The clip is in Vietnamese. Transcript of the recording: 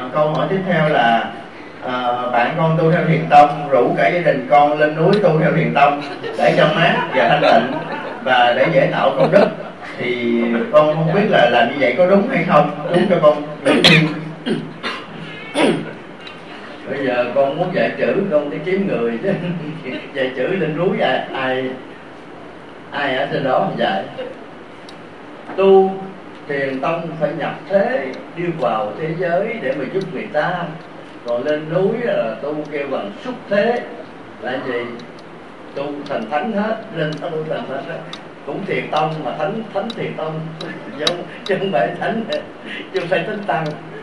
câu hỏi tiếp theo là bạn con tu theo thiền tông, rủ cả gia đình con lên núi tu theo thiền tông để cho mát và thanh tịnh và để dễ tạo công đức, thì con không biết là làm như vậy có đúng hay không, đúng cho con lời khuyên. Bây giờ con muốn dạy chữ, con đi kiếm người chứ dạy chữ lên núi ai ở trên đó mà dạy. Tu thiền tông phải nhập thế, đi vào thế giới để mà giúp người ta, còn lên núi là tu kêu bằng xuất thế là gì? Tu thành thánh hết, lên tu thành thánh hết, cũng thiền tông mà thánh thiền tông chứ không phải thánh, chứ không phải thánh tăng.